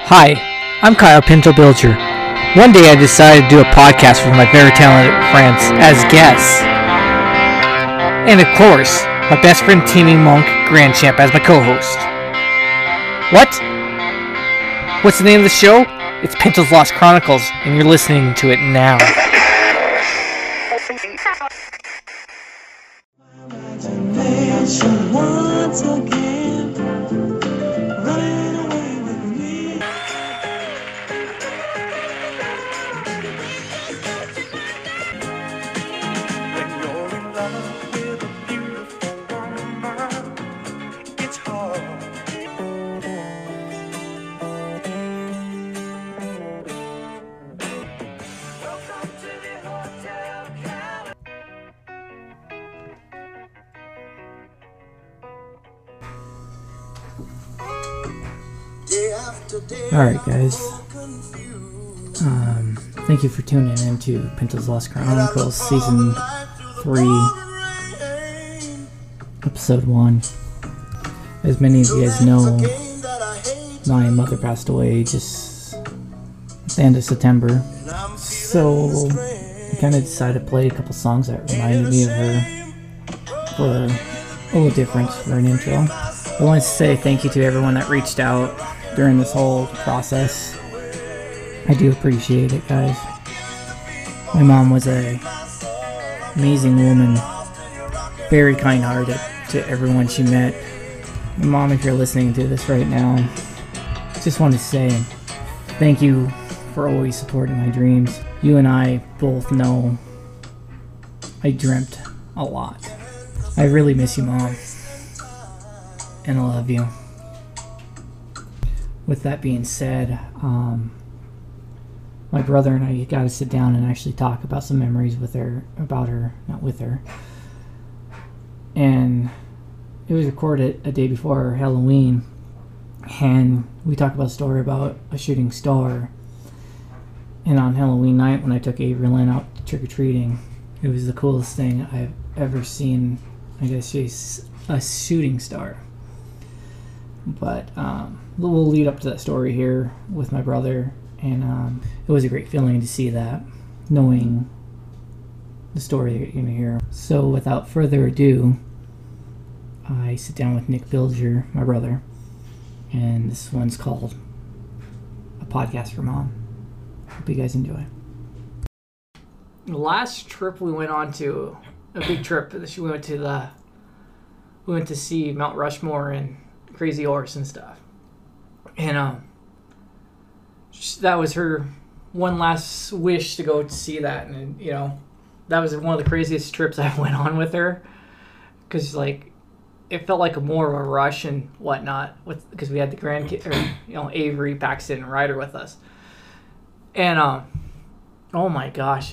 Hi, I'm Kyle Pinto-Bilger. One day I decided to do a podcast with my very talented friends as guests. And of course, my best friend Timmy Monk Grandchamp as my co-host. What? What's the name of the show? It's Pinto's Lost Chronicles, and you're listening to it now. Once again, running away with me. When you're in love with a beautiful woman, it's hard. Welcome to the Hotel California. Alright guys, thank you for tuning in to Pinto's Lost Chronicles Season 3, Episode 1. As many of you guys know, my mother passed away just at the end of September, so I kind of decided to play a couple songs that reminded me of her for a little different for an intro. I wanted to say thank you to everyone that reached out during this whole process. I do appreciate it, guys. My mom was an amazing woman, very kind-hearted to everyone she met. And Mom, if you're listening to this right now, just want to say thank you for always supporting my dreams. You and I both know I dreamt a lot. I really miss you, Mom, and I love you. With that being said, my brother and I got to sit down and actually talk about some memories not with her. And it was recorded a day before Halloween, and we talked about a story about a shooting star. And on Halloween night, when I took Avery out trick-or-treating, it was the coolest thing I've ever seen. I guess she's a shooting star. But we'll lead up to that story here with my brother, and it was a great feeling to see that, knowing the story that you're going to hear. So without further ado, I sit down with Nick Bilger, my brother, and this one's called A Podcast for Mom. Hope you guys enjoy. The last trip we went on to, a big trip, we went to see Mount Rushmore and Crazy Horse and stuff, and that was her one last wish to go to see that. And you know, that was one of the craziest trips I went on with her, because like it felt like more of a rush and whatnot, because we had the grandkid, Avery, Paxton, and Ryder with us, and oh my gosh,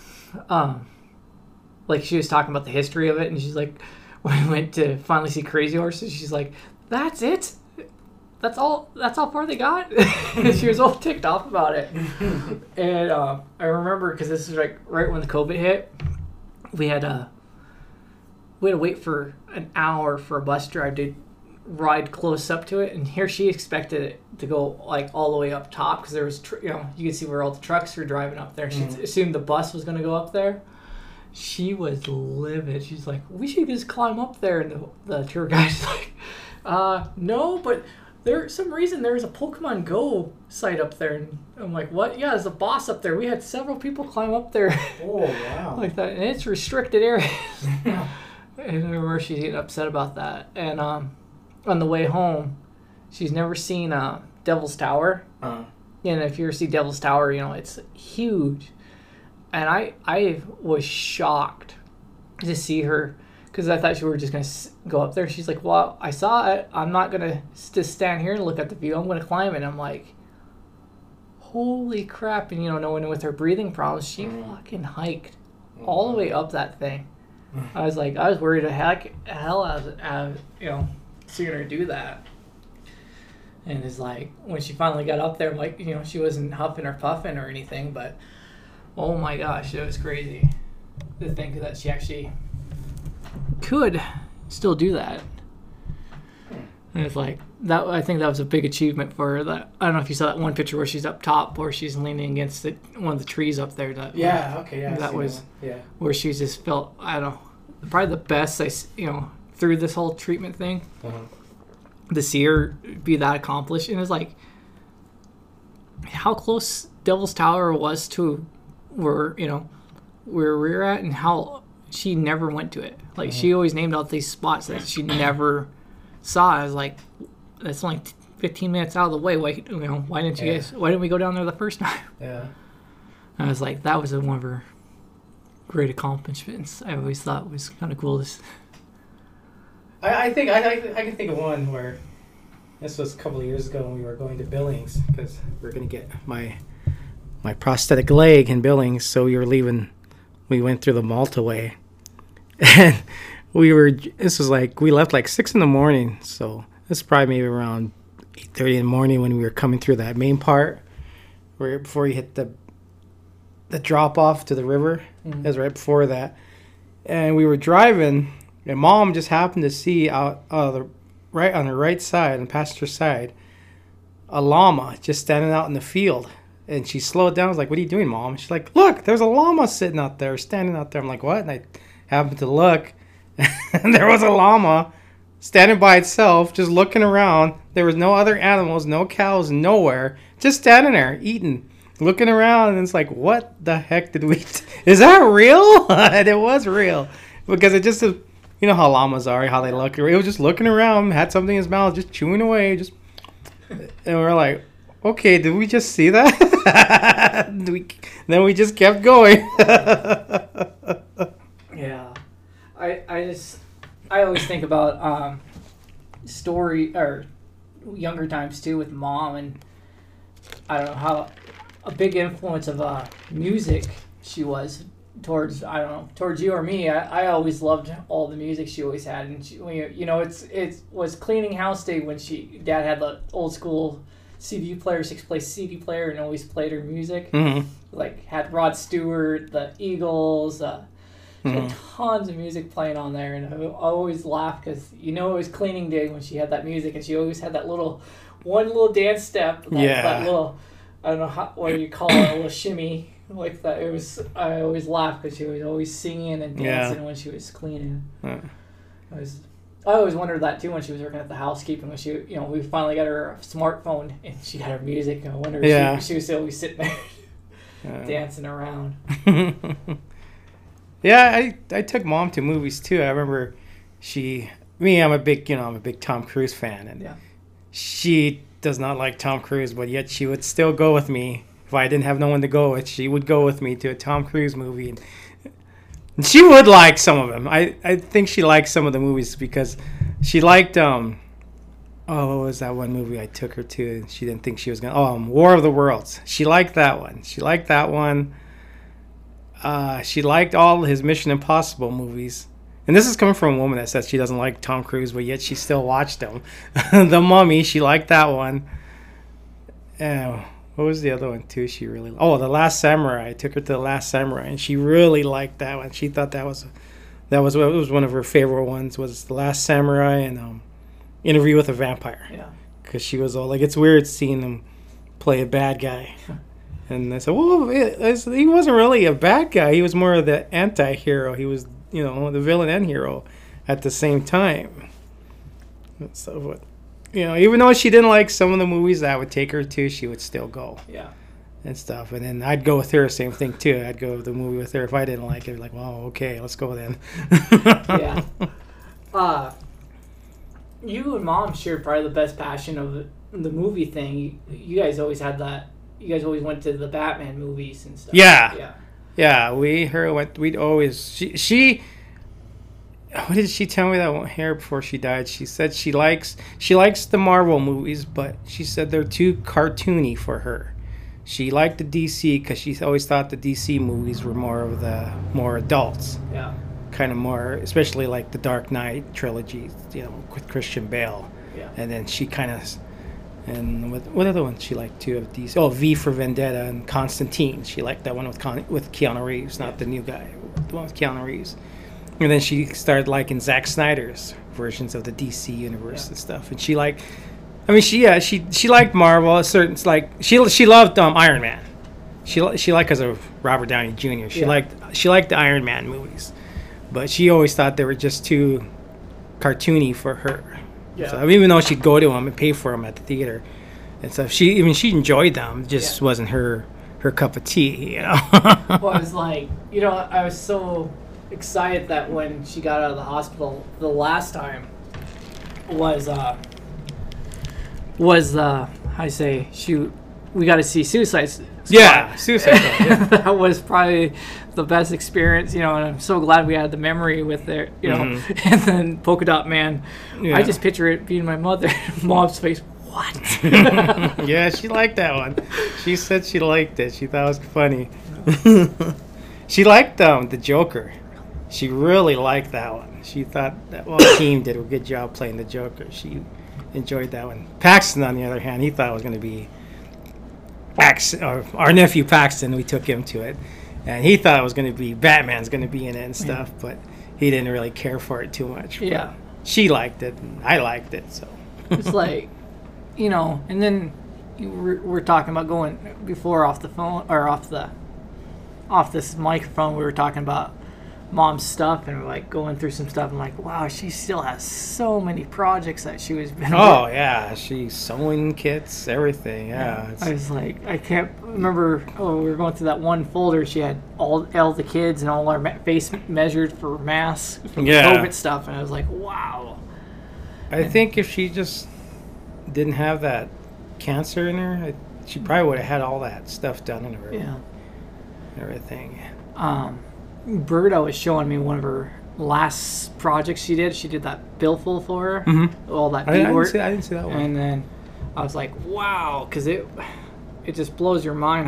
like she was talking about the history of it, and she's like, when we went to finally see Crazy Horses, she's like, that's it? That's all far they got? She was all ticked off about it. And I remember, because this is like right when the COVID hit, we had to wait for an hour for a bus drive to ride close up to it, and here she expected it to go like all the way up top, because there was you could see where all the trucks were driving up there. She assumed the bus was going to go up there. She was livid. She's like, we should just climb up there. And the tour guide's like, no, but there's a Pokemon Go site up there. And I'm like, what? Yeah, there's a boss up there. We had several people climb up there. Oh, wow. Like that. And it's restricted areas. And I remember she's getting upset about that. And on the way home, she's never seen Devil's Tower. Uh-huh. And if you ever see Devil's Tower, it's huge. And I was shocked to see her, because I thought we were just going to go up there. She's like, well, I saw it. I'm not going to just stand here and look at the view. I'm going to climb it. And I'm like, holy crap. And, knowing with her breathing problems, she fucking hiked all the way up that thing. I was worried the hell out of seeing her do that. And it's like, when she finally got up there, I'm like, she wasn't huffing or puffing or anything, but oh my gosh, it was crazy to think that she actually could still do that. And it's like that. I think that was a big achievement for her. That I don't know if you saw that one picture where she's up top, or she's leaning against one of the trees up there. That that was where she just felt, I don't know, probably the best. Through this whole treatment thing, to see her be that accomplished, and it's like how close Devil's Tower was to where we're at, and how she never went to it. Like she always named out these spots that she never saw. I was like, that's only 15 minutes out of the way. Why didn't you guys? Why didn't we go down there the first time? Yeah. I was like, that was one of her great accomplishments. I always thought was kind of cool. I think I can think of one where this was a couple of years ago when we were going to Billings because we were going to get my prosthetic leg in Billings. So we were leaving. We went through the Malta-way, and we left like 6 a.m. So this is probably maybe around 8:30 in the morning when we were coming through that main part where before you hit the drop off to the river. It was right before that, and we were driving, and Mom just happened to see out on the right side, on the passenger side, a llama just standing out in the field. And she slowed down. I was like, "What are you doing, Mom?" She's like, "Look, there's a llama sitting out there, standing out there." I'm like, "What?" And I happened to look, and there was a llama standing by itself, just looking around. There was no other animals, no cows, nowhere, just standing there eating, looking around. And it's like, what the heck did we? Is that real? And it was real because it just, how llamas are, how they look. It was just looking around, had something in his mouth, just chewing away, and we're like, okay, did we just see that? Then we just kept going. Yeah. I always think about story or younger times too with Mom, and I don't know how a big influence of music she was towards you or me. I always loved all the music she always had, and it was cleaning house day when Dad had the old school CD player, 6-play CD player, and always played her music. Mm-hmm. Like had Rod Stewart, the Eagles, she had tons of music playing on there, and I always laughed because it was cleaning day when she had that music, and she always had that one little dance step, that little, I don't know what you call it, a little shimmy like that. I always laughed because she was always singing and dancing when she was cleaning. I always wondered that too when she was working at the housekeeping. When we finally got her a smartphone and she had her music. And I wonder if she was always sitting there dancing around. Yeah, I took Mom to movies too. I remember I'm a big Tom Cruise fan, and she does not like Tom Cruise, but yet she would still go with me if I didn't have no one to go with. She would go with me to a Tom Cruise movie. And she would like some of them. I think she liked some of the movies because she liked what was that one movie I took her to and she didn't think she was gonna War of the Worlds. She liked that one. She liked all his Mission Impossible movies. And this is coming from a woman that says she doesn't like Tom Cruise, but yet she still watched him. The Mummy, she liked that one. What was the other one too? She really The Last Samurai. I took her to The Last Samurai, and she really liked that one. She thought that was one of her favorite ones. Was The Last Samurai and Interview with a Vampire. Yeah. Because she was all like, it's weird seeing him play a bad guy. And I said, well, he wasn't really a bad guy. He was more of the anti-hero. He was, the villain and hero at the same time. So, even though she didn't like some of the movies that I would take her to, she would still go. Yeah. And stuff. And then I'd go with her, same thing too. I'd go to the movie with her. If I didn't like it, like, well, okay, let's go then. Yeah. You and Mom shared probably the best passion of the movie thing. You guys always had that. You guys always went to the Batman movies and stuff. Yeah. We'd always, she what did she tell me that one here before she died? She said she likes the Marvel movies, but she said they're too cartoony for her. She liked the DC because she always thought the DC movies were more adults. Yeah. Kind of more, especially like the Dark Knight trilogy, with Christian Bale. Yeah. And then she kind of, and what other ones she liked too of DC? Oh, V for Vendetta and Constantine. She liked that one with Keanu Reeves, not the new guy, the one with Keanu Reeves. And then she started liking Zack Snyder's versions of the DC universe and stuff. And she liked, I mean, she liked Marvel. A certain like she loved Iron Man. She liked because of Robert Downey Jr. She liked the Iron Man movies, but she always thought they were just too cartoony for her. Yeah. So even though she'd go to them and pay for them at the theater and stuff, she enjoyed them. Just wasn't her cup of tea, you know. Well, I was like, you know, I was so excited that when she got out of the hospital the last time was how I say we got to see Suicide Squad. Yeah, Suicide Squad. Yeah. That was probably the best experience, you know, and I'm so glad we had the memory with it, you know. And then Polka Dot Man, Yeah. I just picture it being my mom's face. What? Yeah, she liked that one. She said she liked it. She thought it was funny. She liked the Joker. She really liked that one. She thought that the team did a good job playing the Joker. She enjoyed that one. Paxton, on the other hand, he thought it was going to be our nephew Paxton. We took him to it, and he thought it was going to be Batman's going to be in it and stuff, but he didn't really care for it too much. But Yeah. she liked it, and I liked it, so. It's like, you know, and then we're talking about going before off the phone or off this microphone. We were talking about mom's stuff and we're like going through some stuff. I'm like, wow, she still has so many projects that she was been. Oh yeah, she's sewing kits, everything. Yeah, it's, I was like, I can't remember. Oh, we were going through that one folder. She had all the kids and all our face measured for masks, for Yeah. COVID stuff, and I was like, wow. I think if she just didn't have that cancer in her, she probably would have had all that stuff done in her. Yeah. Everything. Berta was showing me one of her last projects she did. She did that billfold for her. Mm-hmm. All that I beadwork. didn't see that one. And then I was like, wow, because it just blows your mind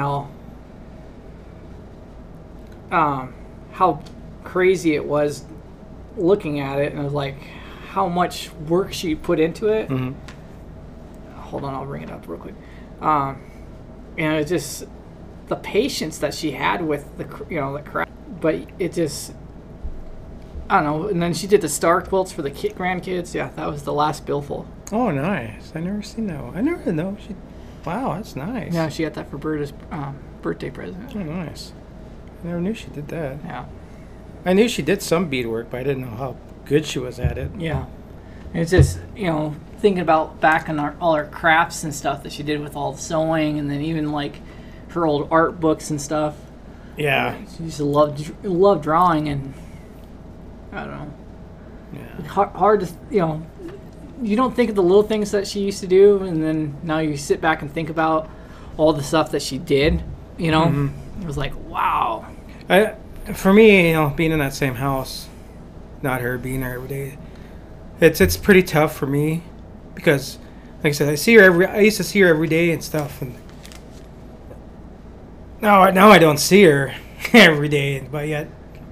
how crazy it was looking at it. And I was like, how much work she put into it. Mm-hmm. Hold on, I'll bring it up real quick. And it just the patience that she had with the craft, but it just I don't know. And then she did the star quilts for the grandkids. Yeah, that was the last billfold. Oh, nice! I never seen that one. I never know. Wow, that's nice. Yeah, she got that for Berta's birthday present. Oh, nice. I never knew she did that. Yeah. I knew she did some beadwork, but I didn't know how good she was at it. Yeah. It's just, thinking about back on all her crafts and stuff that she did with all the sewing, and then even like her old art books and stuff. Yeah. She used to love drawing, and I don't know. Yeah. Hard to, you don't think of the little things that she used to do, and then now you sit back and think about all the stuff that she did, Mm-hmm. It was like, wow. For me, being in that same house, not her being there every day, it's pretty tough for me because, like I said, I used to see her every day and stuff, and now I don't see her every day, but yet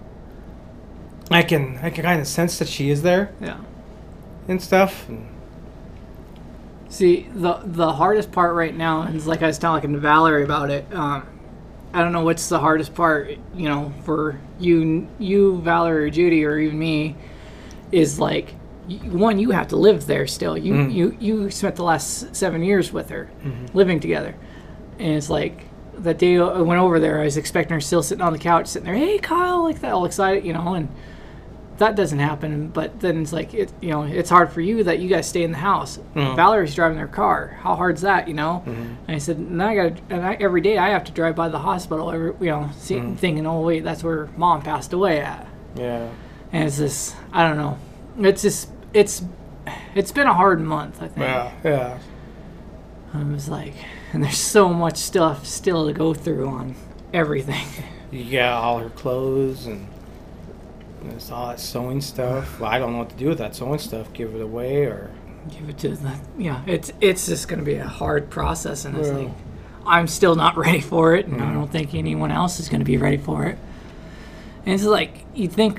I can kind of sense that she is there Yeah. and stuff. And See, the hardest part right now is, like I was talking to Valerie about it. I don't know what's the hardest part, for you, Valerie, or Judy, or even me, is like, one, you have to live there still. You spent the last 7 years with her, living together, and it's like that day I went over there, I was expecting her still sitting on the couch, sitting there, hey Kyle, like that, all excited, and that doesn't happen. But then it's like it's hard for you that you guys stay in the house. Valerie's driving their car. How hard's that, And I said, every day I have to drive by the hospital, thinking, oh wait, that's where Mom passed away at. yeah, And it's this, I don't know. It's just it's been a hard month, I think. yeah. I was like, and there's so much stuff still to go through on everything. You got all her clothes and there's all that sewing stuff. Well, I don't know what to do with that sewing stuff. Give it away or Give it to the it's just gonna be a hard process, and it's Yeah. like I'm still not ready for it, and I don't think anyone else is gonna be ready for it. And it's like you think,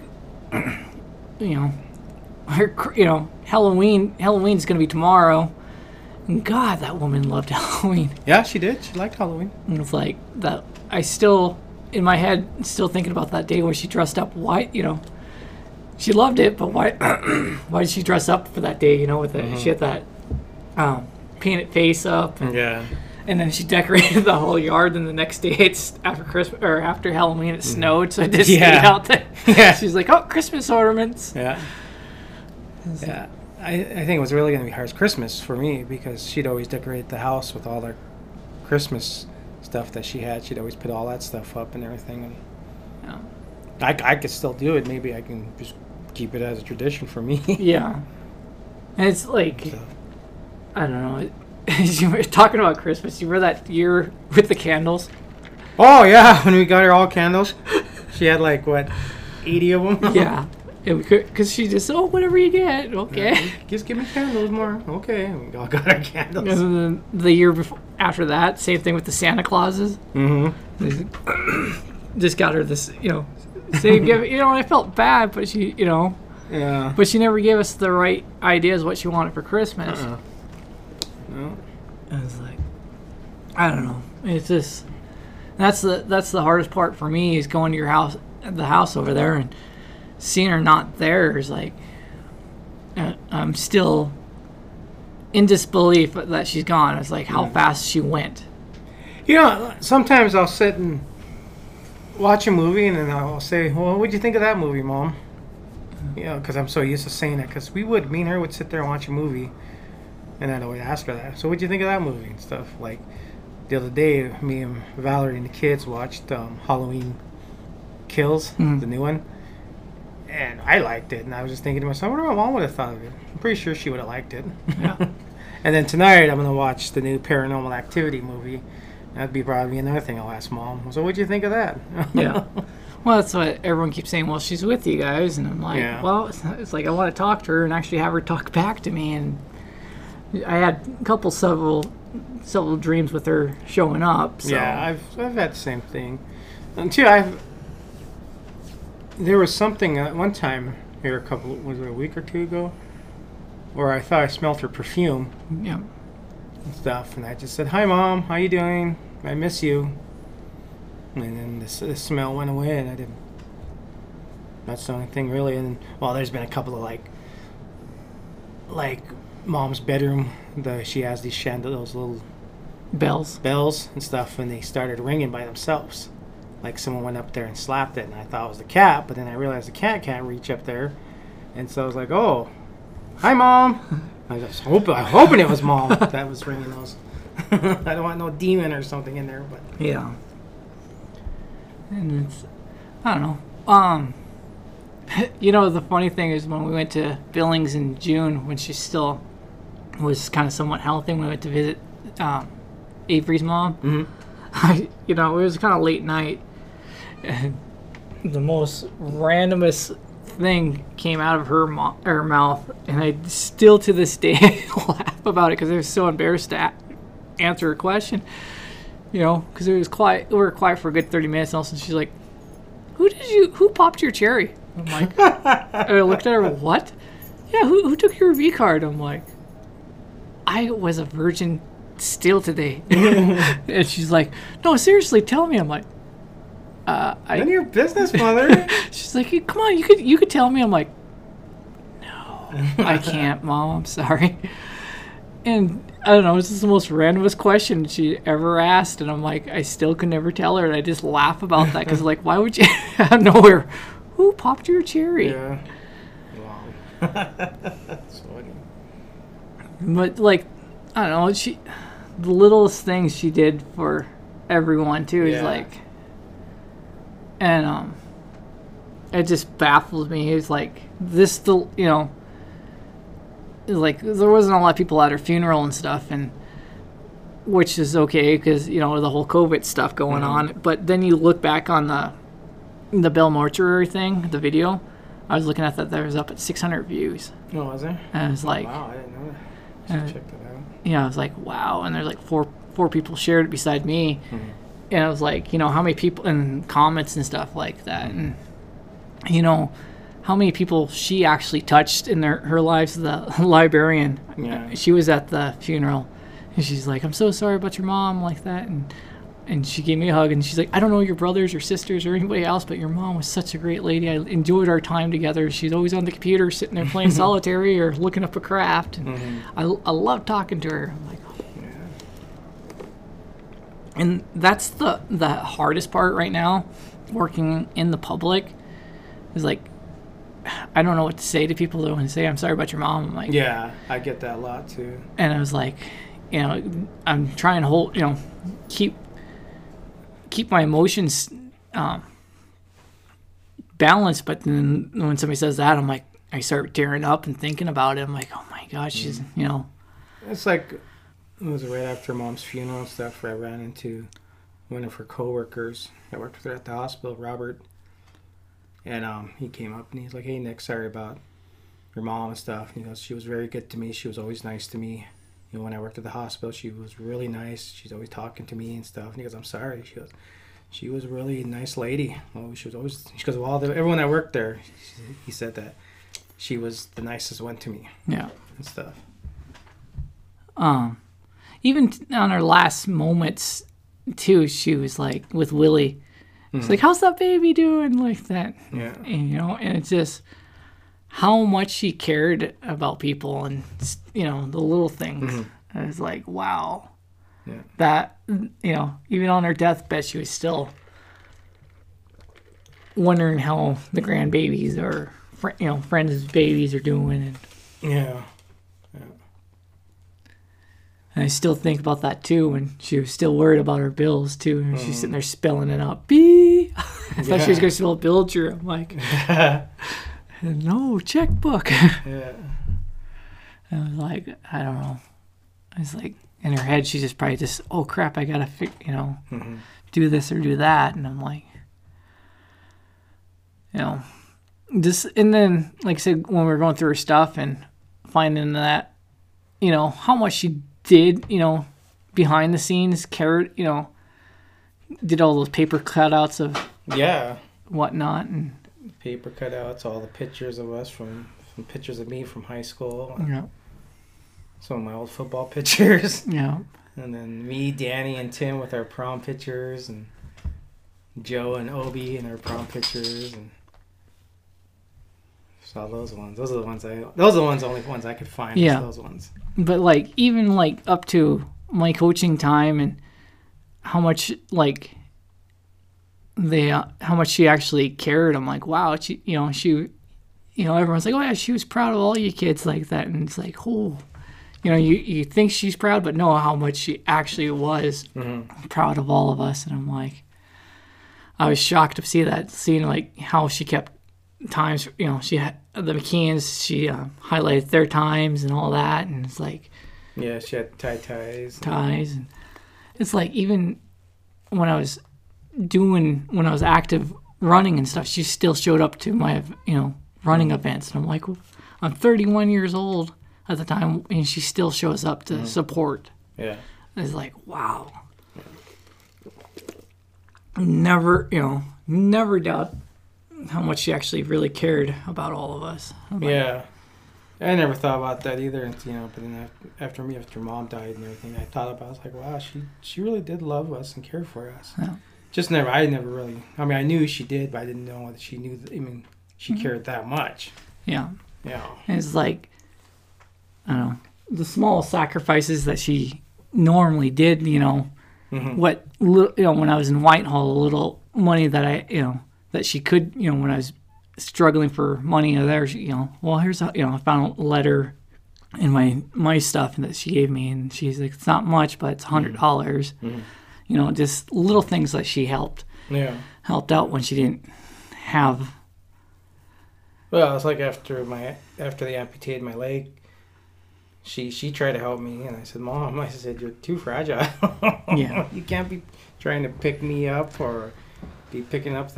Halloween's gonna be tomorrow. And God, that woman loved Halloween. yeah, she did. She liked Halloween. And it's like that. I still, in my head, still thinking about that day where she dressed up white. she loved it, but why why did she dress up for that day, you know, with it? She had that painted face up, Yeah. and then she decorated the whole yard, and the next day it's after Christmas or after Halloween it snowed, so I just stayed out there. Yeah. She's like, oh, Christmas ornaments. Yeah. Yeah. I think it was really going to be hard Christmas for me because she'd always decorate the house with all her Christmas stuff that she had. She'd always put all that stuff up and everything. And Yeah. I could still do it. Maybe I can just keep it as a tradition for me. Yeah. And it's like, So, I don't know. You were talking about Christmas. You remember that year with the candles? oh, yeah. When we got her all candles, she had like, what, 80 of them? Yeah. Because she just, oh, whatever you get. Okay. Just give me candles more. Okay. We all got our candles. And then the year before, after that, same thing with the Santa Clauses. Mm-hmm. Just got her this, same gift. I felt bad, but she, Yeah. but she never gave us the right ideas what she wanted for Christmas. No. I was like, I don't know. It's just that's the hardest part for me is going to your house, the house over there, and seeing her not there is like, I'm still in disbelief that she's gone. It's like how fast she went. Sometimes I'll sit and watch a movie and then I'll say, well, what'd you think of that movie, Mom? Because I'm so used to saying that. Because me and her would sit there and watch a movie and I'd always ask her that. So what'd you think of that movie and stuff? Like the other day, me and Valerie and the kids watched Halloween Kills, the new one. And I liked it. And I was just thinking to myself, I wonder what Mom would have thought of it. I'm pretty sure she would have liked it. Yeah. And then tonight I'm going to watch the new Paranormal Activity movie. That'd be probably another thing I'll ask Mom. So what'd you think of that? Yeah. Well, that's what everyone keeps saying. Well, she's with you guys, and I'm like, Yeah. well, it's like I want to talk to her and actually have her talk back to me. And I had several dreams with her showing up. So. Yeah, I've had the same thing. And too, there was something one time here was it a week or two ago, where I thought I smelled her perfume Yeah. and stuff, and I just said, "Hi, Mom, how you doing? I miss you." And then the smell went away, and I didn't. That's the only thing really. And well, there's been a couple of like Mom's bedroom. She has these those little Bells. bells and stuff, and they started ringing by themselves. Like someone went up there and slapped it, and I thought it was the cat, but then I realized the cat can't reach up there, and so I was like, "Oh, hi, Mom." I was hoping it was Mom that was ringing those. I don't want no demon or something in there, but Yeah. And it's, I don't know. The funny thing is when we went to Billings in June, when she still was kind of somewhat healthy, we went to visit Avery's mom. It was kind of late night, and the most randomest thing came out of her mouth, and I still to this day laugh about it because I was so embarrassed to answer her question. Because it was quiet. We were quiet for a good 30 minutes, and all of a sudden she's like, "Who popped your cherry?" I'm like, I looked at her. What? Yeah, who took your V card? I'm like, I was a virgin still today. And she's like, "No, seriously, tell me." I'm like, none of your business, Mother. She's like, "Come on, you could tell me." I'm like, "No, I can't, Mom. I'm sorry." And I don't know, it's just the most randomest question she ever asked, and I'm like, I still could never tell her, and I just laugh about that because like, why would you out of nowhere? Who popped your cherry? Yeah. Wow. That's funny. But like, I don't know, the littlest things she did for everyone too is like, and it just baffles me. It's like this, like there wasn't a lot of people at her funeral and stuff, and which is okay because the whole COVID stuff going on. But then you look back on the Bell Mortuary thing, the video. I was looking at that. There was up at 600 views. Oh, was there? And I was like, wow, I didn't know that. Check that out. I was like, wow. And there's like four people shared it beside me, and I was like, how many people and comments and stuff like that, and how many people she actually touched in her lives. The librarian, she was at the funeral, and she's like, "I'm so sorry about your mom," like that, and and she gave me a hug, and she's like, I don't know your brothers or sisters or anybody else, but your mom was such a great lady. I enjoyed our time together. She's always on the computer sitting there playing solitary or looking up a craft. And I love talking to her. I'm like, and that's the hardest part right now, working in the public, is like, I don't know what to say to people that want to say, I'm sorry about your mom. I'm like, Yeah, I get that a lot too. and I was like, I'm trying to hold, keep my emotions balanced, but then when somebody says that, I'm like, I start tearing up and thinking about it. I'm like, oh my gosh, she's, It's like, it was right after Mom's funeral and stuff where I ran into one of her coworkers that worked with her at the hospital, Robert. And he came up and he's like, hey, Nick, sorry about your mom and stuff. And he goes, she was very good to me. She was always nice to me. When I worked at the hospital, she was really nice. She's always talking to me and stuff. And he goes, I'm sorry. She was a really nice lady. Oh, she goes, well, everyone that worked there, he said that she was the nicest one to me. Yeah. And stuff. Even on her last moments, too, she was like, with Willie, she's like, how's that baby doing? Like that. Yeah. And it's just how much she cared about people and, the little things. And it's like, wow. Yeah. That, even on her deathbed, she was still wondering how the grandbabies or, friends' babies are doing. And Yeah. I still think about that too, and she was still worried about her bills too. And she's sitting there spelling it out. B. I thought she was going to spell bill through. I'm like, no, checkbook. Yeah. I was like, I don't know. I was like, in her head, she's just probably just, oh crap, I gotta, do this or do that. And I'm like, just, and then, like I said, when we were going through her stuff and finding that, how much she did, behind the scenes, cared, did all those paper cutouts of whatnot, and Paper cutouts, all the pictures of us from pictures of me from high school. Some of my old football pictures. Yeah. And then me, Danny, and Tim with our prom pictures, and Joe and Obi and our prom pictures, and saw those ones. Those are the only ones I could find. Yeah. Those ones. But even up to my coaching time and how much how much she actually cared. I'm like, wow, she everyone's like, oh yeah, she was proud of all you kids like that, and it's like, oh, you think she's proud, but know how much she actually was proud of all of us. And I'm like, I was shocked to see that, seeing how she kept times. She had the McKeons, she highlighted their times and all that, and it's like, yeah, she had ties. And it's like, even when I was active running and stuff, she still showed up to my running events, and I'm like, well, I'm 31 years old at the time, and she still shows up to support. Yeah. It's like, wow. Never doubt how much she actually really cared about all of us. Yeah. I never thought about that either, but then after Mom died and everything, I thought about it. I was like, wow, she really did love us and care for us. Yeah. I never really, I knew she did, but I didn't know that she knew, she cared that much. Yeah. Yeah. And it's like, I don't know, the small sacrifices that she normally did, what, when I was in Whitehall, a little money that I, that she could, when I was struggling for money there, well, here's I found a letter in my stuff that she gave me, and she's like, it's not much, but it's $100. Just little things that she helped out when she didn't have. Well, it's like after they amputated my leg, she tried to help me, and I said, Mom, you're too fragile. Yeah. You can't be trying to pick me up or be picking up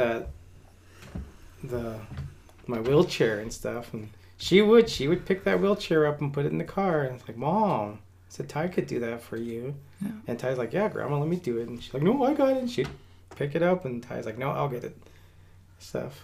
my wheelchair and stuff. And she would pick that wheelchair up and put it in the car, and it's like, Mom, I said, Ty could do that for you. Yeah. And Ty's like, yeah, Grandma, let me do it. And she's like, no, I got it. And she'd pick it up, and Ty's like, no, I'll get it. Stuff.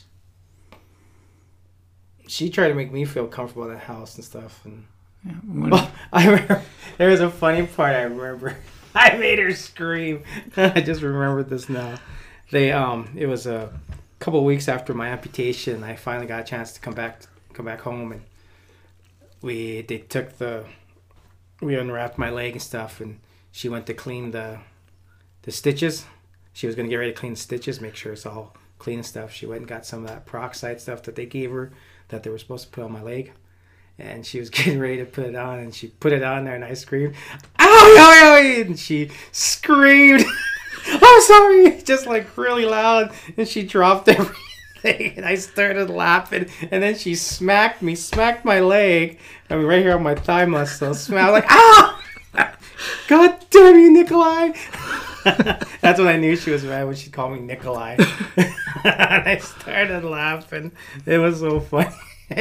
She tried to make me feel comfortable in that house and stuff. And Yeah. well, I remember there was a funny part. I remember I made her scream. I just remembered this now. It was a couple of weeks after my amputation. I finally got a chance to come back home, and we unwrapped my leg and stuff, and she went to clean the stitches. She was gonna get ready to clean the stitches, make sure it's all clean and stuff. She went and got some of that peroxide stuff that they gave her that they were supposed to put on my leg. And she was getting ready to put it on, and she put it on there, and I screamed, "Ow, ow, ow!" And she screamed, "I'm sorry!" Just like really loud, and she dropped everything, and I started laughing, and then she smacked my leg, I mean, right here on my thigh muscle, I was like, "Ah! God damn you, Nikolai!" That's when I knew she was mad, when she called me Nikolai. And I started laughing. It was so funny.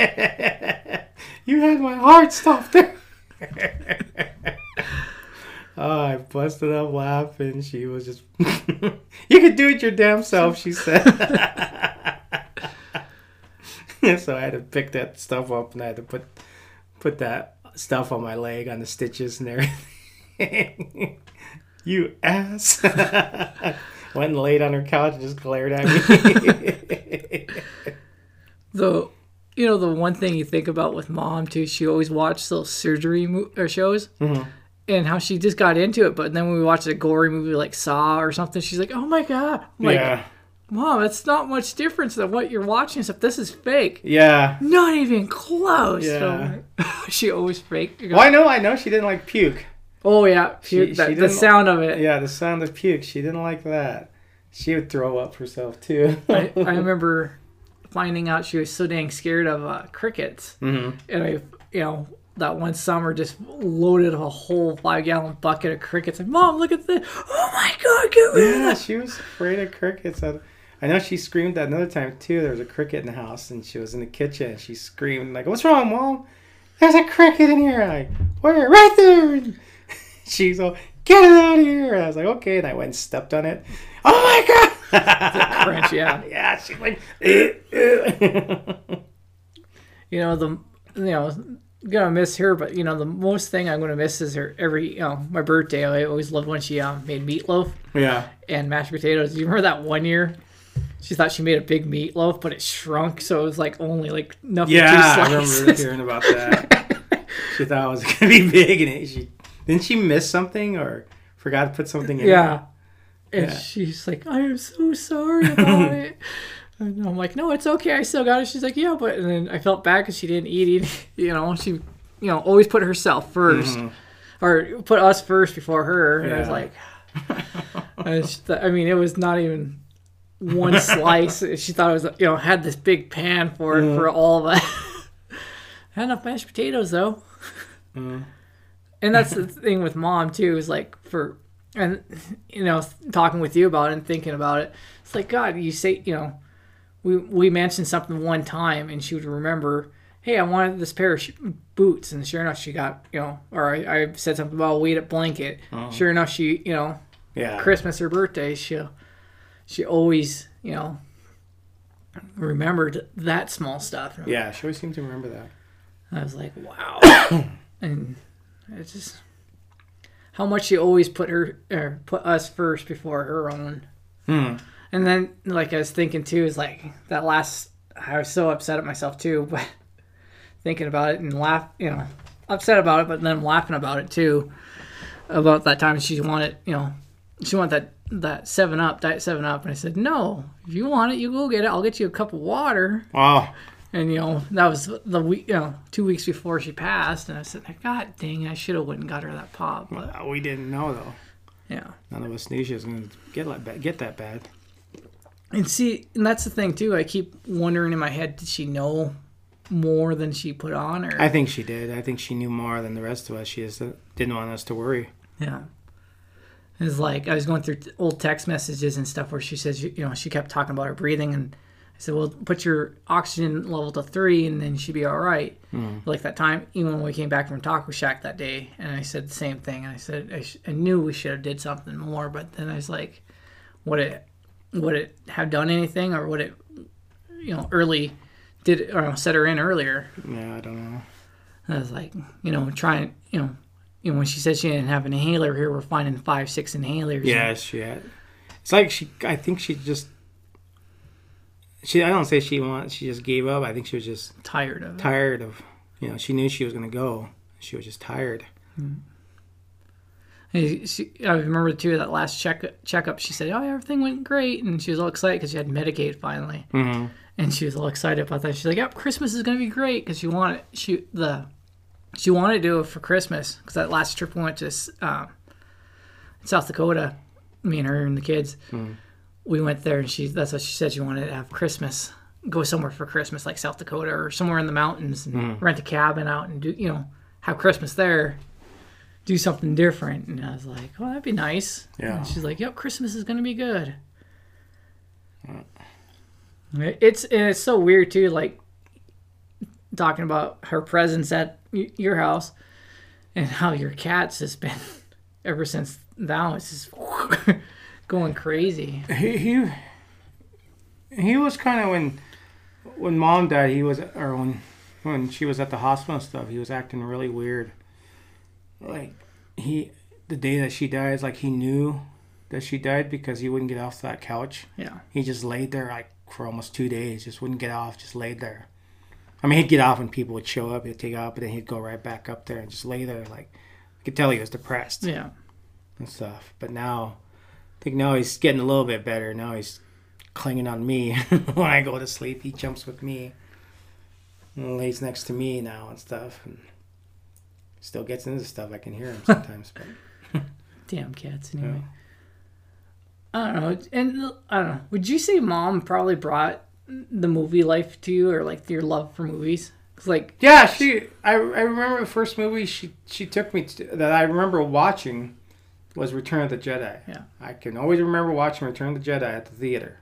You had my heart stopped there. Oh, I busted up laughing. She was just, "You could do it your damn self," she said. So I had to pick that stuff up, and I had to put that stuff on my leg, on the stitches and everything. You ass. Went and laid on her couch and just glared at me. The one thing you think about with Mom too, she always watched those surgery shows, and how she just got into it. But then when we watched a gory movie like Saw or something, she's like, "Oh my God!" I'm like, "Mom, it's not much difference than what you're watching. Stuff. This is fake." Yeah. Not even close. Yeah. So, she always faked. Well, I know she didn't like puke. Oh yeah, puke. The sound of it. Yeah, the sound of puke. She didn't like that. She would throw up herself too. I remember finding out she was so dang scared of crickets, and that one summer just loaded a whole 5-gallon bucket of crickets. Like, "Mom, look at this! Oh my God, get rid of that!" She was afraid of crickets. I know she screamed that another time too. There was a cricket in the house, and she was in the kitchen. And she screamed like, "What's wrong, Mom? There's a cricket in here!" Like, "Where? Right there!" And she's all, "Get it out of here!" And I was like, "Okay," and I went and stepped on it. Oh my God! Crunch, yeah. Yeah, she's like, Gonna miss her, but the most thing I'm gonna miss is her every my birthday. I always loved when she made meatloaf. Yeah. And mashed potatoes. Do you remember that one year? She thought she made a big meatloaf, but it shrunk, so it was like only like enough. Yeah, for 2 I slices. remember hearing about that. She thought it was gonna be big, and didn't she miss something or forgot to put something in? Yeah. And she's like, "I am so sorry about it." And I'm like, "No, it's okay. I still got it." She's like, "Yeah, but..." And then I felt bad because she didn't eat it. She, always put herself first. Or put us first before her. And I was like... it was not even one slice. She thought it was, had this big pan for it, for all of that. Had enough mashed potatoes, though. And that's the thing with Mom, too, is like, talking with you about it and thinking about it, it's like, God, you say, we mentioned something one time and she would remember, "Hey, I wanted this pair of boots," and sure enough she got, or I said something about weighted blanket. Sure enough she, Christmas or birthday, she always, remembered that small stuff. Yeah, she always seemed to remember that. I was like, wow. And it's just how much she always put us first before her own. And then, like, I was thinking too, is like that last, I was so upset at myself too, but thinking about it and upset about it, but then laughing about it too, about that time she wanted that 7-Up, Diet 7-Up, and I said, "No, if you want it, you go get it. I'll get you a cup of water." Oh. And that was the week, 2 weeks before she passed, and I said, "God dang, I should have went and got her that pop." But well, we didn't know though. Yeah. None of us knew she was going to get that bad. And that's the thing too. I keep wondering in my head, did she know more than she put on? Or I think she did. I think she knew more than the rest of us. She just didn't want us to worry. Yeah. It's like I was going through old text messages and stuff where she says, she kept talking about her breathing, and I said, "Well, put your oxygen level to 3 and then she'd be all right." Like that time, even when we came back from Taco Shack that day, and I said the same thing. And I said, I knew we should have did something more, but then I was like, would it have done anything, or would it, early did or set her in earlier? Yeah, I don't know. And I was like, trying, You know, when she said she didn't have an inhaler, here we're finding 5, 6 inhalers. Yeah, she had. It's like I think she just. I don't say she just gave up. I think she was just Tired of it. tired of. You know, she knew she was gonna go. She was just tired. I remember too that last checkup. She said, "Oh, everything went great," and she was all excited because she had Medicaid finally, and she was all excited about that. She's like, "Yep, Christmas is gonna be great," because she wanted to do it for Christmas because that last trip we went to South Dakota, me and her and the kids. We went there, and that's what she said. She wanted to have Christmas, go somewhere for Christmas, like South Dakota or somewhere in the mountains, and rent a cabin out and do have Christmas there. Do something different. And I was like, well, that'd be nice. Yeah. And she's like, yep, Christmas is going to be good. It's so weird too, like talking about her presence at your house and how your cat's has been ever since now. It's just going crazy. He was kind of when Mom died. He was, or when she was at the hospital and stuff. He was acting really weird. Like the day that she died, like he knew that she died because he wouldn't get off that couch. Yeah. He just laid there like for almost 2 days, just wouldn't get off, just laid there. I mean, he'd get off when people would show up, he'd take off, but then he'd go right back up there and just lay there. Like, I could tell he was depressed. Yeah. And stuff. But now, I think now he's getting a little bit better. Now he's clinging on me when I go to sleep. He jumps with me and lays next to me now and stuff. And still gets into stuff. I can hear him sometimes. But Damn cats, anyway. I don't know. And I don't know. Would you say Mom probably brought the movie life to you, or like your love for movies? 'Cause like, yeah, I remember the first movie she took me to that I remember watching was Return of the Jedi. Yeah. I can always remember watching Return of the Jedi at the theater.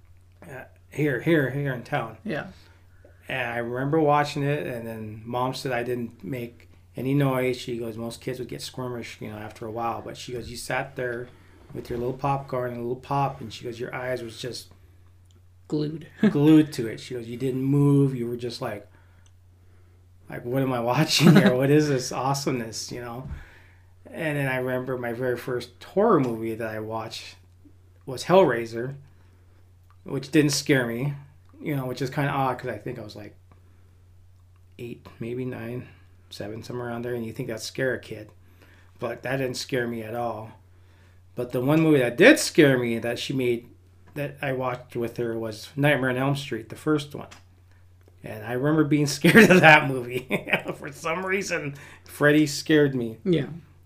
Here in town. yeah, And I remember watching it, and then Mom said I didn't make any noise. She goes, most kids would get squirmish, after a while. But she goes, you sat there with your little popcorn and a little pop, and she goes, your eyes was just glued. glued to it. She goes, you didn't move. You were just like, what am I watching here? What is this awesomeness, And then I remember my very first horror movie that I watched was Hellraiser, which didn't scare me, which is kind of odd because I think I was like 8, maybe 9, 7, somewhere around there, and you think that'd scare a kid. But that didn't scare me at all. But the one movie that did scare me that she made, that I watched with her, was Nightmare on Elm Street, the first one. And I remember being scared of that movie. For some reason, Freddy scared me. Yeah.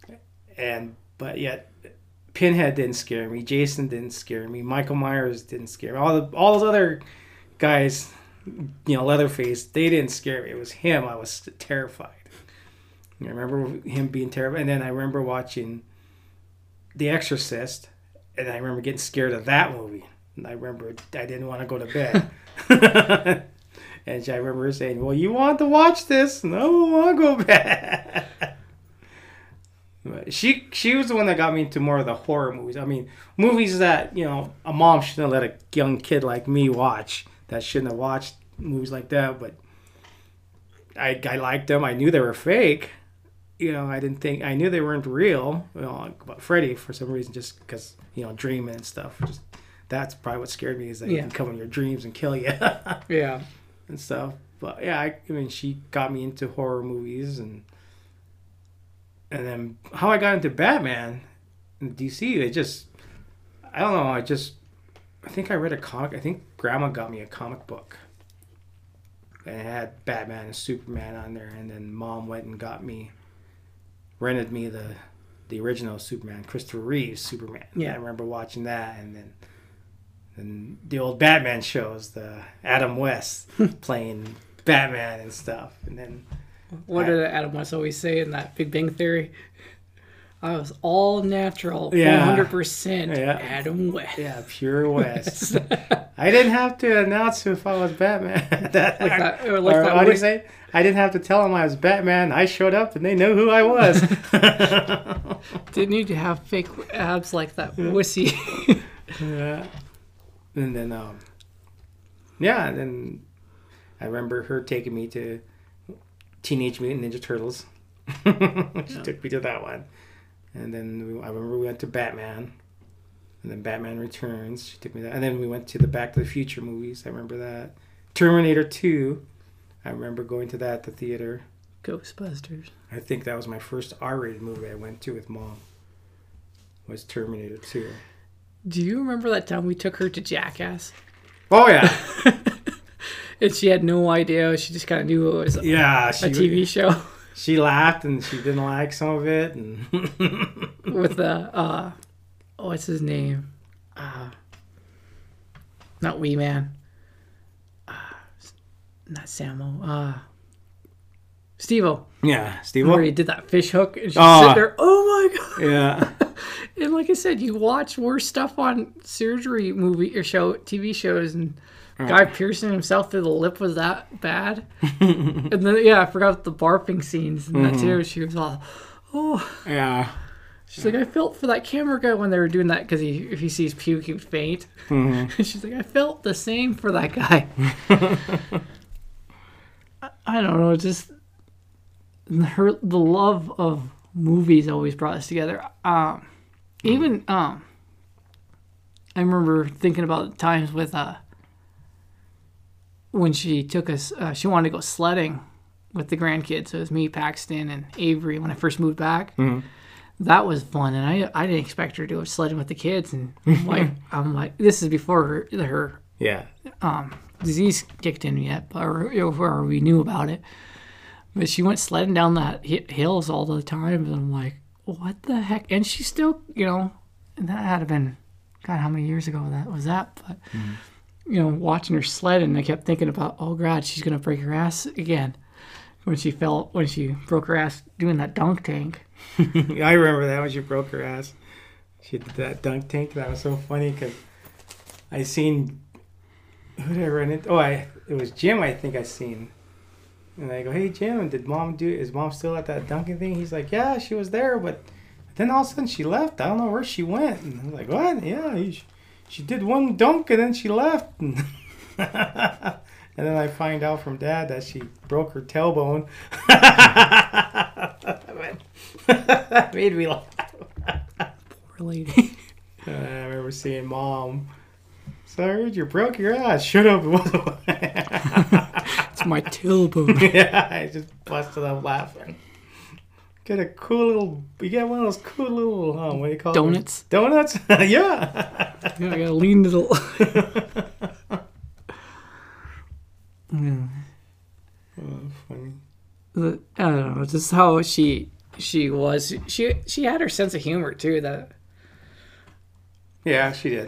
But yet, Pinhead didn't scare me. Jason didn't scare me. Michael Myers didn't scare me. All those other guys, Leatherface, they didn't scare me. It was him. I was terrified. I remember him being terrified. And then I remember watching The Exorcist, and I remember getting scared of that movie. And I remember I didn't want to go to bed. And I remember her saying, well, you want to watch this? No, I want to go back. She was the one that got me into more of the horror movies. I mean, movies that, a mom shouldn't let a young kid like me watch, that shouldn't have watched movies like that. But I liked them. I knew they were fake. I knew they weren't real. But Freddy, for some reason, just because, dreaming and stuff. That's probably what scared me, is that he can come in your dreams and kill you. Yeah. And stuff. But yeah, I mean, she got me into horror movies, and then how I got into Batman in DC, I don't know, I think I read a comic. I think Grandma got me a comic book, and it had Batman and Superman on there, and then Mom went and rented me the original Superman, Christopher Reeve's Superman. Yeah. I remember watching that, and then the old Batman shows, the Adam West playing Batman and stuff. And then what did Adam West always say in that Big Bang Theory? I was all natural, 100% Adam West. Yeah, pure West. I didn't have to announce if I was Batman. What do you say? I didn't have to tell them I was Batman. I showed up and they knew who I was. Didn't need to have fake abs like that wussy. Yeah. And then, then I remember her taking me to Teenage Mutant Ninja Turtles. She took me to that one. And then I remember we went to Batman. And then Batman Returns. She took me that. And then we went to the Back to the Future movies. I remember that. Terminator 2. I remember going to that at the theater. Ghostbusters. I think that was my first R-rated movie I went to with Mom. Was Terminator 2. Do you remember that time we took her to Jackass? Oh, yeah. And she had no idea. She just kind of knew it was Yeah. a TV show. She laughed and she didn't like some of it. And With the, what's his name? Not Wee Man. Not Samo. Steve-O. yeah, Steve. Where he did that fish hook and she's Oh. sitting there, oh my God. Yeah. And like I said, you watch worse stuff on surgery movie or TV shows, and guy piercing himself through the lip was that bad. And then, I forgot the barfing scenes and that too. She was all, oh. Yeah. She's like, I felt for that camera guy when they were doing that because if he sees puke, he would faint. And she's like, I felt the same for that guy. I don't know, just the love of movies always brought us together. Even I remember thinking about times with when she took us. She wanted to go sledding with the grandkids. So it was me, Paxton, and Avery when I first moved back. That was fun, and I didn't expect her to go sledding with the kids. And I'm like, this is before her Yeah. disease kicked in yet, or we knew about it. But she went sledding down that hills all the time, and I'm like, what the heck? And she still, and that had to been, God, how many years ago that was that? But watching her sled, and I kept thinking about, oh God, she's gonna break her ass again when she broke her ass doing that dunk tank. I remember that when she broke her ass. She did that dunk tank. That was so funny because I seen, who did I run into? Oh, it was Jim. I think I seen. And I go, hey, Jim, is mom still at that dunking thing? He's like, yeah, she was there, but then all of a sudden she left. I don't know where she went. And I'm like, what? Yeah, she did one dunk and then she left. And then I find out from Dad that she broke her tailbone. That made me laugh. Poor lady. I remember seeing Mom. So I heard you broke your ass. Shut up. It wasn't. It's my tailbone. Yeah, I just busted up laughing. Get a cool little. You get one of those cool little. What do you call Donuts. them? Donuts. Yeah. Yeah, I got a lean little. Oh, funny. I don't know, just how she was. She had her sense of humor too. That Yeah, she did.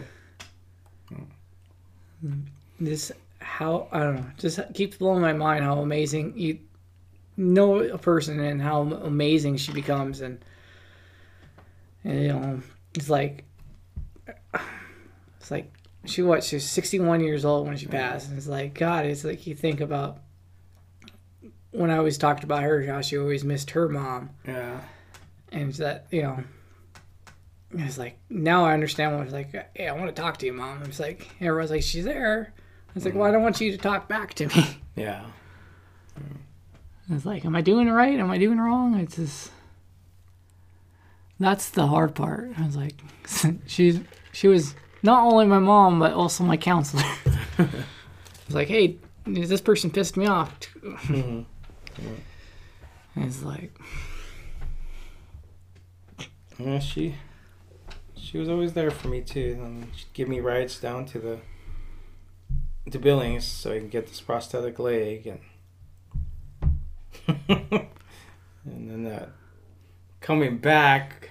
this how I don't know, just keeps blowing my mind how amazing you know a person and how amazing she becomes, and it's like she was 61 years old when she passed, and it's like God, it's like you think about when I always talked about her, how she always missed her mom. Yeah. And that, it's like, now I understand when it's like, hey, I want to talk to you, Mom. It's like, everyone's like, she's there. It's like, well, I don't want you to talk back to me. Yeah. It's like, am I doing it right? Am I doing it wrong? It's just, that's the hard part. I was like, she was not only my mom, but also my counselor. I was like, hey, this person pissed me off. Mm-hmm. And it's like, yeah, she was always there for me too. She'd give me rides down to Billings so I can get this prosthetic leg, and and then coming back,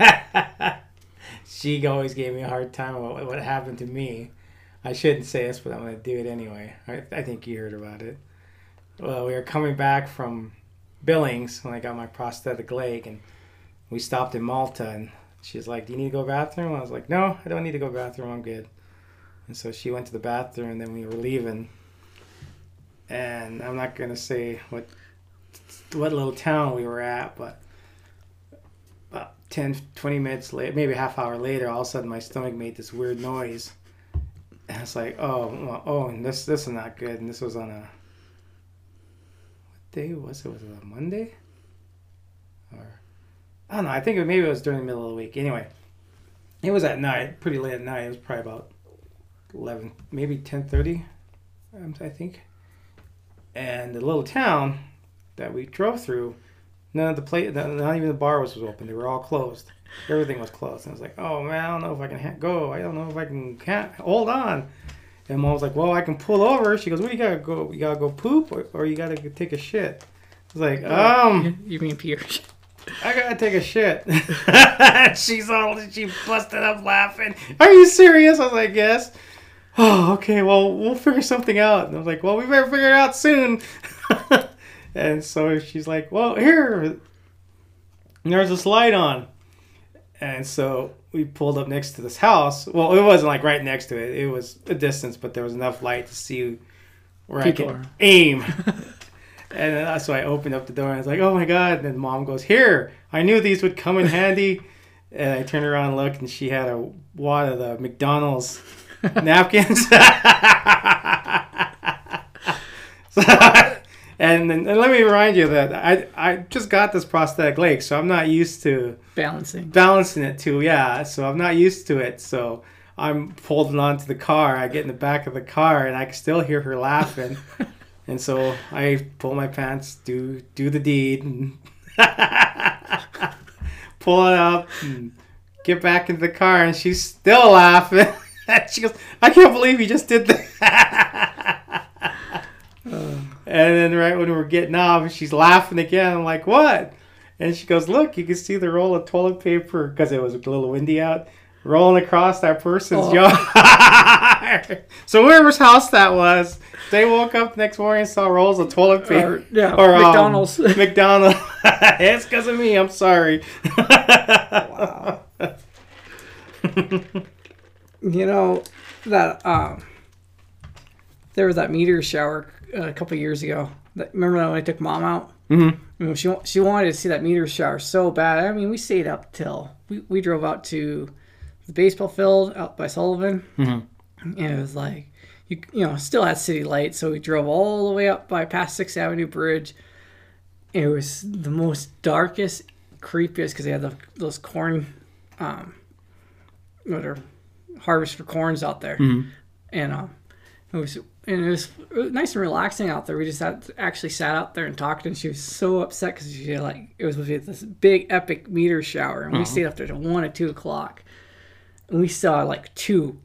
she always gave me a hard time about what happened to me. I shouldn't say this, but I'm going to do it anyway. I think you heard about it. Well, we were coming back from Billings when I got my prosthetic leg, and we stopped in Malta, and she's like, do you need to go to the bathroom? I was like, no, I don't need to go to the bathroom. I'm good. And so she went to the bathroom, and then we were leaving. And I'm not going to say what little town we were at, but about 10, 20 minutes later, maybe a half hour later, all of a sudden my stomach made this weird noise. And it's like, and this is not good. And this was on what day was it? Was it a Monday? or I don't know. I think maybe it was during the middle of the week. Anyway, it was at night, pretty late at night. It was probably about 11, maybe 10:30, I think. And the little town that we drove through, not even the bar was open. They were all closed. Everything was closed. And I was like, oh man, I don't know if I can go. I don't know if I can't hold on. And Mom was like, well, I can pull over. She goes, where you gotta go? You gotta go poop or you gotta go take a shit? I was like, You mean pee or shit? I gotta take a shit. She busted up laughing. Are you serious? I was like, yes. Oh, okay, well, we'll figure something out. And I was like, well, we better figure it out soon. And so she's like, well, here, there's this light on. And so we pulled up next to this house. Well, it wasn't like right next to it. It was a distance, but there was enough light to see where I could aim. And so I opened up the door and I was like, oh my God. And then Mom goes, here, I knew these would come in handy. And I turned around and looked, and she had a wad of the McDonald's napkins. And let me remind you that I just got this prosthetic leg, so I'm not used to balancing it too. Yeah, so I'm not used to it. So I'm holding on to the car. I get in the back of the car, and I can still hear her laughing. And so I pull my pants, do the deed, and pull it up, and get back into the car, and she's still laughing. She goes, I can't believe you just did that. And then right when we're getting off, she's laughing again. I'm like, what? And she goes, look, you can see the roll of toilet paper, because it was a little windy out, rolling across that person's yard. So whoever's house that was, they woke up the next morning and saw rolls of toilet paper. Or McDonald's. McDonald's. It's because of me. I'm sorry. Wow. You know, that there was that meteor shower a couple years ago. Remember when I took Mom out? Mm-hmm. You know, she wanted to see that meteor shower so bad. I mean, we stayed up till we drove out to the baseball field out by Sullivan, and it was like you know still had city lights, so we drove all the way up by past 6th Avenue Bridge. It was the most darkest, creepiest, because they had those corn, what are harvest for corns out there, and it was nice and relaxing out there. We just actually sat out there and talked, and she was so upset because she like it was this big epic meteor shower, and we stayed up there till 1 or 2 o'clock, and we saw like 2.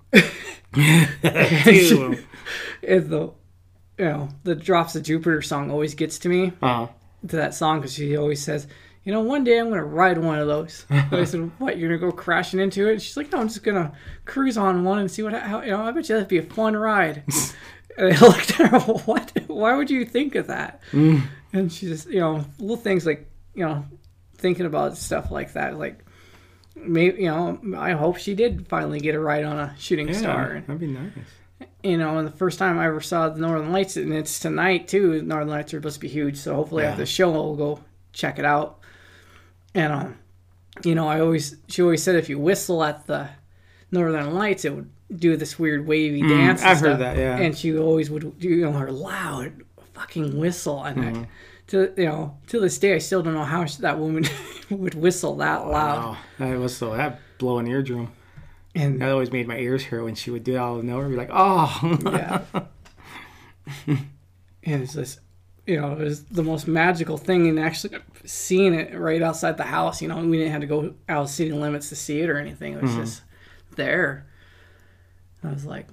And the Drops of Jupiter song always gets to me to that song, because she always says, you know, one day I'm going to ride one of those. I said, what, you're going to go crashing into it? She's like, no, I'm just going to cruise on one and see how I bet you that'd be a fun ride. And I looked at her, what? Why would you think of that? And she just, little things like, thinking about stuff like that. Like, maybe, I hope she did finally get a ride on a shooting star. That'd be nice. And the first time I ever saw the Northern Lights, and it's tonight too, the Northern Lights are supposed to be huge. So hopefully after the show, we'll go check it out. And, she always said if you whistle at the Northern Lights, it would do this weird wavy dance. I've heard that, yeah. And she always would do her loud fucking whistle. And to this day, I still don't know how that woman would whistle that loud. That whistle, that blow an eardrum. And that always made my ears hurt when she would do it out of nowhere. Be like, oh. Yeah. And it's just, it was the most magical thing, and actually seeing it right outside the house. We didn't have to go out of city limits to see it or anything. It was just there. I was like,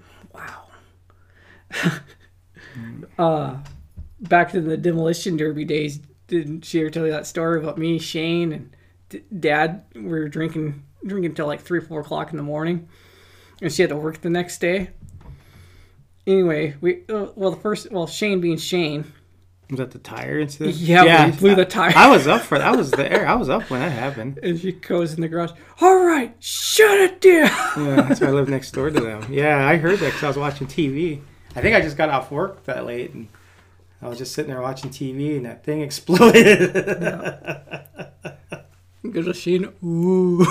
wow. Back to the Demolition Derby days, didn't she ever tell you that story about me, Shane, and Dad? We were drinking till like 3 or 4 o'clock in the morning, and she had to work the next day. Anyway, Shane being Shane. Was that the tire incident? Yeah, we blew the tire. I was up for that. I was there. I was up when that happened. And she goes in the garage, all right, shut it down. Yeah, that's why I live next door to them. Yeah, I heard that because I was watching TV. I think I just got off work that late, and I was just sitting there watching TV, and that thing exploded. Goes to Shane, ooh.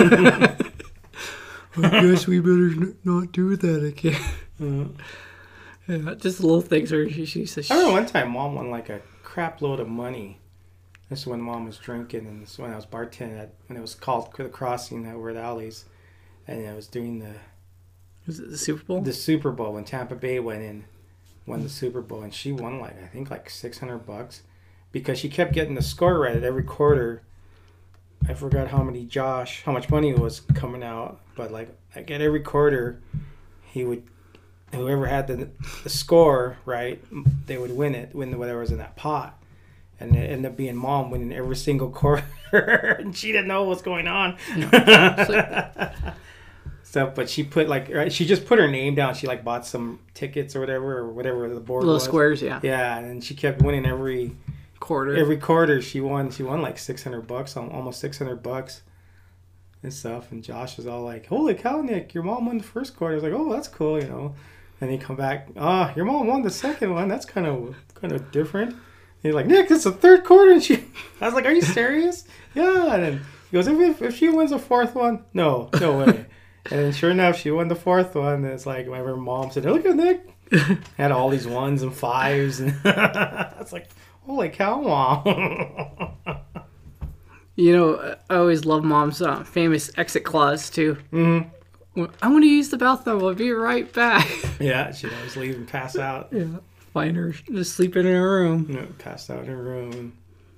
I guess we better not do that again. Yeah, just little things where she says. I remember one time Mom won like a crap load of money. This is when Mom was drinking, and this is when I was bartending at, when it was called The Crossing at Word Alleys, and I was doing Was it the Super Bowl? the Super Bowl when Tampa Bay won the Super Bowl, and she won like I think like $600 because she kept getting the score right at every quarter. I forgot how much money was coming out, but like at every quarter, whoever had the score right, they would win whatever was in that pot. And it ended up being Mom winning every single quarter, and she didn't know what was going on. So, but she she just put her name down. She like bought some tickets or whatever the board Little was. squares, yeah. Yeah, and she kept winning every Quarter. Every quarter she won like $600, almost $600 and stuff. And Josh was all like, "Holy cow, Nick! Your mom won the first quarter." I was like, "Oh, that's cool, you know." And he come back, your mom won the second one. That's kind of different. And he's like, "Nick, it's the third quarter." And I was like, "Are you serious?" Yeah. And then he goes, "If she wins the fourth one, no way." And then sure enough, she won the fourth one. And it's like whenever Mom said, "Look at Nick," had all these ones and fives, and it's like, holy cow, Mom. You know, I always love Mom's famous exit clause, too. Mm-hmm. I'm going to use the bathroom. I'll be right back. Yeah, she'd always leave and pass out. Yeah. Find her just sleeping in her room. No, passed out in her room.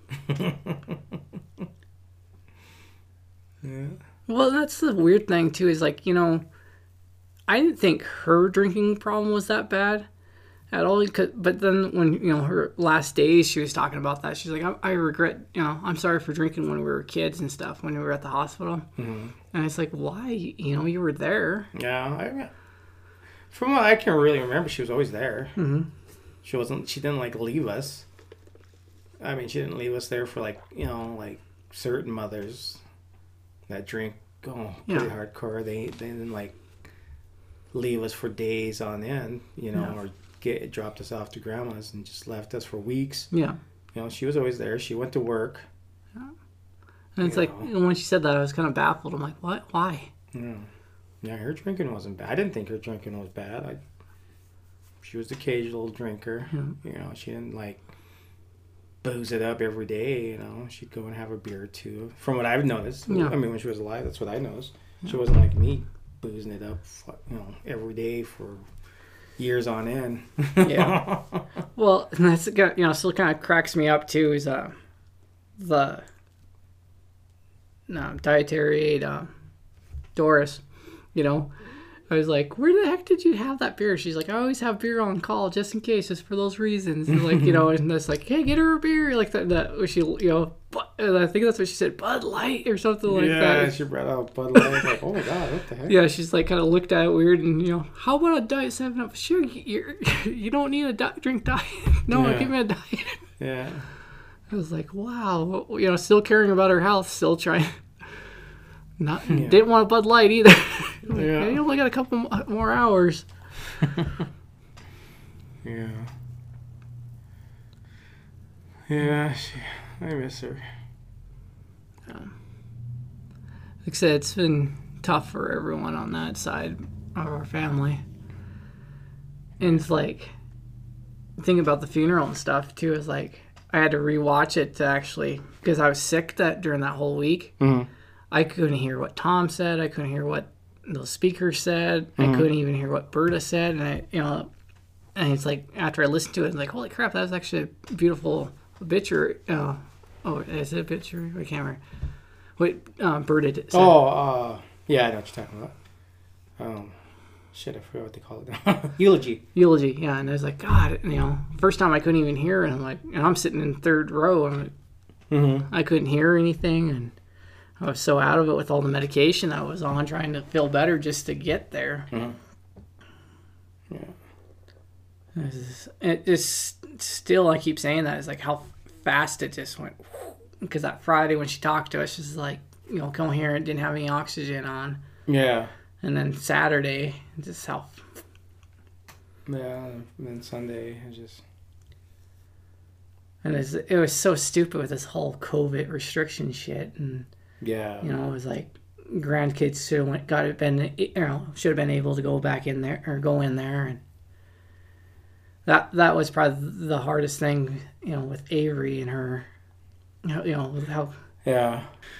Yeah. Well, that's the weird thing, too, is like, you know, I didn't think her drinking problem was that bad at all. But then when, you know, her last days, she was talking about that. She's like, I regret, you know, I'm sorry for drinking when we were kids and stuff, when we were at the hospital. Mm-hmm. And it's like, why? You know, you were there. Yeah. From what I can really remember, she was always there. Mm-hmm. She didn't like leave us. I mean, she didn't leave us there for like, you know, like certain mothers that drink pretty hardcore. They didn't like leave us for days on end, you know, or dropped us off to grandma's and just left us for weeks. Yeah. You know, she was always there. She went to work. Yeah. And it's like, when she said that, I was kind of baffled. I'm like, what? Why? Yeah, her drinking wasn't bad. I didn't think her drinking was bad. She was the occasional drinker. Yeah. You know, she didn't like booze it up every day, you know. She'd go and have a beer or two. From what I've noticed. Yeah. I mean, when she was alive, that's what I noticed. Yeah. She wasn't like me, boozing it up, you know, every day for years on end. Yeah. Well, and that's, you know, still kind of cracks me up too, is the dietary aid, Doris, you know. I was like, where the heck did you have that beer? She's like, I always have beer on call just in case, just for those reasons. And like, you know, and that's like, hey, get her a beer. Like that she, you know, I think that's what she said, Bud Light or something like that. Yeah, she brought out Bud Light. Like, oh my God, what the heck? Yeah, she's like kind of looked at it weird and, you know, how about a Diet 7-Up? Sure, you don't need a drink diet. No, give me a diet. Yeah. I was like, wow, you know, still caring about her health, still trying. Didn't want a Bud Light either. Yeah. You only got a couple more hours. Yeah. Yeah, I miss her. Like I said, it's been tough for everyone on that side of our family. And it's like, thinking about the funeral and stuff too, is like, I had to rewatch it to actually, because I was sick during that whole week. Mm-hmm. I couldn't hear what Tom said. I couldn't hear what the speaker said. Mm-hmm. I couldn't even hear what Berta said. And and it's like, after I listened to it, I'm like, holy crap, that was actually a beautiful obituary. Oh, is it obituary? I can't remember. What Berta said. Yeah, I know what you're talking about. Shit, I forgot what they call it. Eulogy. Eulogy, yeah. And I was like, God, you know, first time I couldn't even hear, and I'm like, and I'm sitting in third row, and I couldn't hear anything, and I was so out of it with all the medication I was on, trying to feel better just to get there. Mm-hmm. Yeah. It just still, I keep saying that, it's like how fast it just went. Because that Friday when she talked to us, she's like, you know, coherent, didn't have any oxygen on. Yeah. And then Saturday, just how. Yeah, and then Sunday, And it was so stupid with this whole COVID restriction shit, and yeah, you know, it was like grandkids should have been able to go back in there or go in there, and that was probably the hardest thing, you know, with Avery and her with how. Yeah.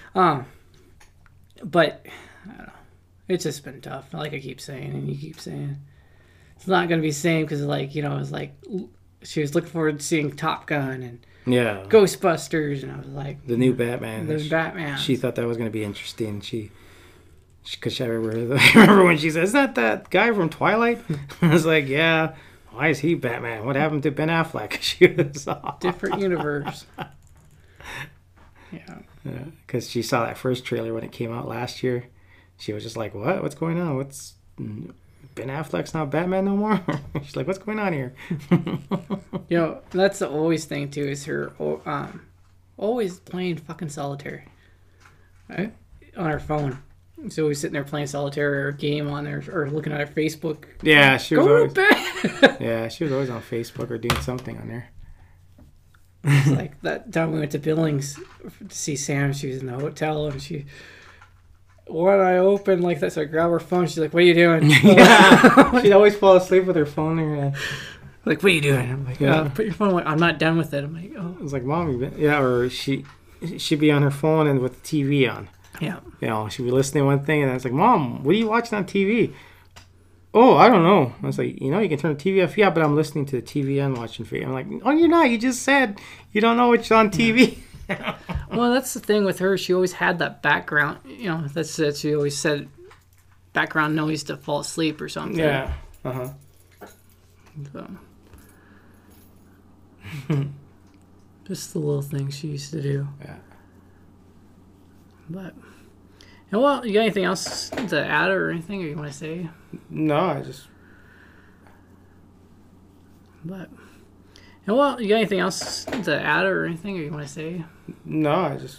But I don't know. It's just been tough. Like I keep saying, and you keep saying, it's not gonna be the same because like it was like she was looking forward to seeing Top Gun and Yeah. Ghostbusters, and I was like, The new Batman. the Batman. She thought that was going to be interesting. Because I remember when she said, "Isn't that guy from Twilight?" I was like, "Yeah." Why is he Batman? What happened to Ben Affleck? She was Different universe. Yeah. Because she saw that first trailer when it came out last year. She was just like, "What? What's going on? What's Ben Affleck's not Batman no more?" She's like, "What's going on here?" That's the always thing too, is her always playing fucking solitaire on her phone. She's always sitting there playing solitaire or a game on there or looking at her Facebook. Yeah, she was Go always. to bed. Yeah, she was always on Facebook or doing something on there. It's like that time we went to Billings to see Sam. She was in the hotel and when I opened like that, so I grabbed her phone. She's like, "What are you doing?" Yeah, she'd always fall asleep with her phone in her hand. Like, "What are you doing?" I'm like, Yeah. "Put your phone away. I'm not done with it." I'm like, "Oh, I was like, "Mom, yeah," or she'd be on her phone and with the TV on. yeah." She'd be listening to one thing, and I was like, "Mom, what are you watching on TV?" "Oh, I don't know." I was like, "You can turn the TV off." "Yeah, but I'm listening to the TV and watching for you." I'm like, "Oh, you're not. You just said you don't know what's on TV." Well, that's the thing with her. She always had that background. That's that she always said background noise to fall asleep or something. Yeah. Uh-huh. So. Just the little things she used to do. Yeah. But, you got anything else to add or anything, or you want to say? No, I just... But, you got anything else to add or anything, or you want to say? No, I just...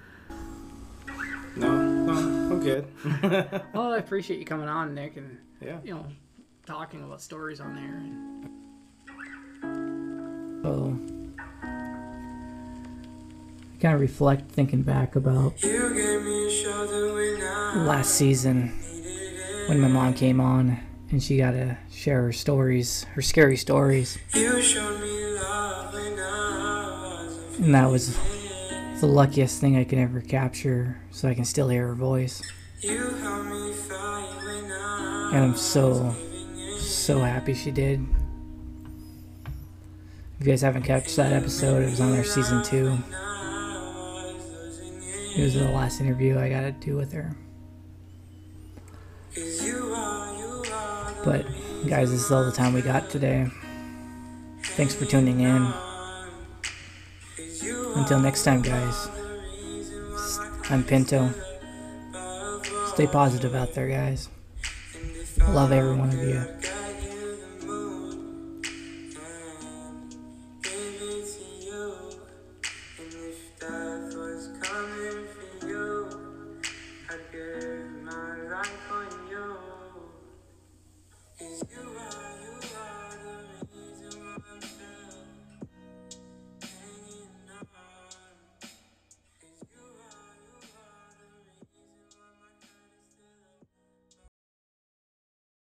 No, I'm good. Well, I appreciate you coming on, Nick, and, Yeah. talking about stories on there. So, I kind of reflect thinking back about last season when my mom came on and she got to share her stories, her scary stories. And that was the luckiest thing I could ever capture so I can still hear her voice. And I'm so happy she did. If you guys haven't catch that episode, it was on their season 2. It was the last interview I got to do with her. But guys, this is all the time we got today. Thanks for tuning in. Until next time, guys. I'm Pinto. Stay positive out there, guys. I love every one of you. You are